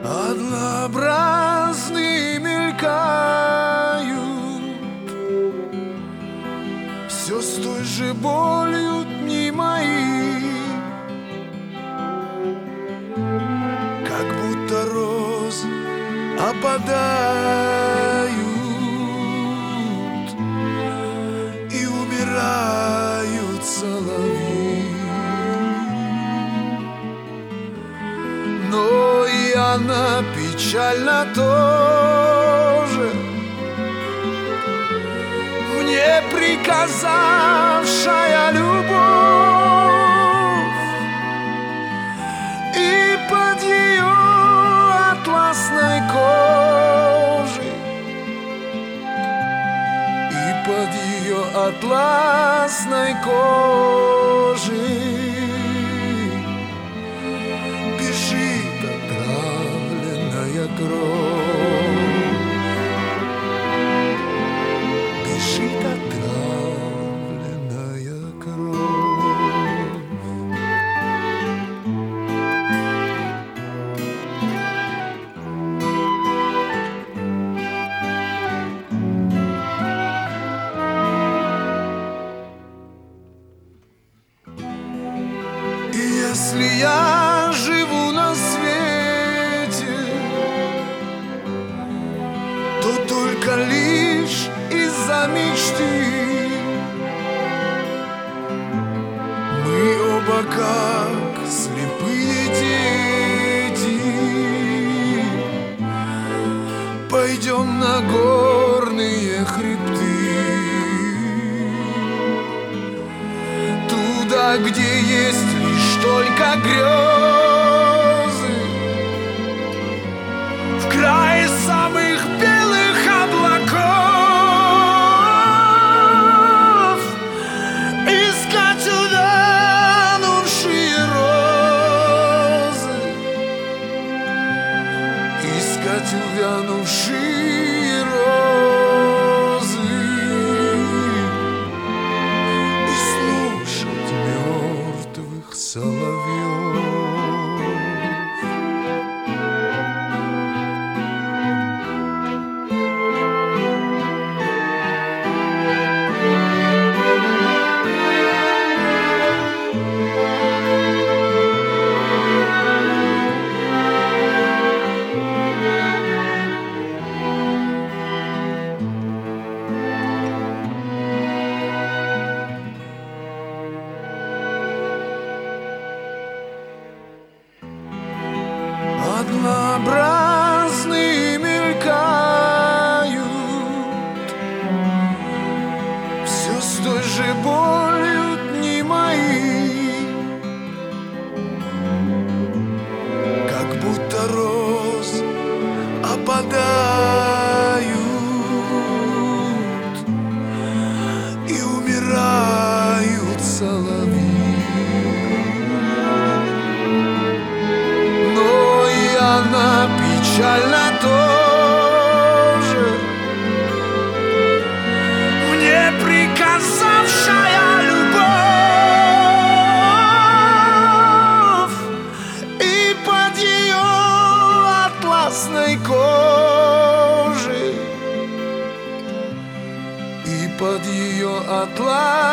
Однообразные мелькают, все с той же болью дни мои, как будто роз опадают и умирают соловьи. Но и она печальна тоже, мне приказавшая любовь, и под ее атласной кожей, и под ее атласной кожей бежит отравленная кровь, бежит отравленная кровь. И если я живу на свете, то только лишь из-за мечты. Мы оба как слепые дети пойдем на горные хребты, туда, где есть лишь только грезы, в край самых белых облаков, искать увянувшие розы, искать увянувшие розы и слушать мертвых соловьев. Однообразные мелькают, все с той же болью дни мои, как будто роз опадают и умирают соловьи. Она печальна тоже, мне приказавшая любовь, и под ее атласной кожей, и под ее атласной